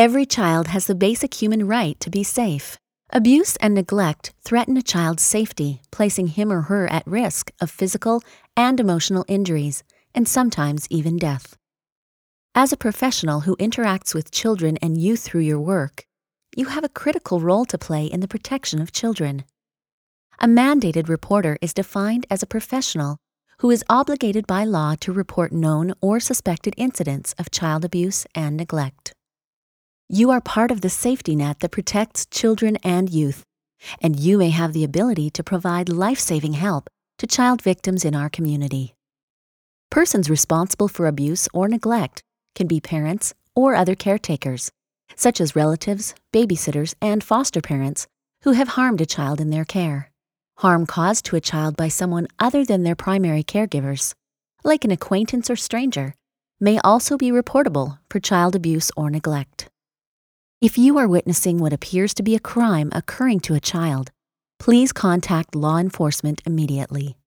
Every child has the basic human right to be safe. Abuse and neglect threaten a child's safety, placing him or her at risk of physical and emotional injuries, and sometimes even death. As a professional who interacts with children and youth through your work, you have a critical role to play in the protection of children. A mandated reporter is defined as a professional who is obligated by law to report known or suspected incidents of child abuse and neglect. You are part of the safety net that protects children and youth, and you may have the ability to provide life-saving help to child victims in our community. Persons responsible for abuse or neglect can be parents or other caretakers, such as relatives, babysitters, and foster parents who have harmed a child in their care. Harm caused to a child by someone other than their primary caregivers, like an acquaintance or stranger, may also be reportable for child abuse or neglect. If you are witnessing what appears to be a crime occurring to a child, please contact law enforcement immediately.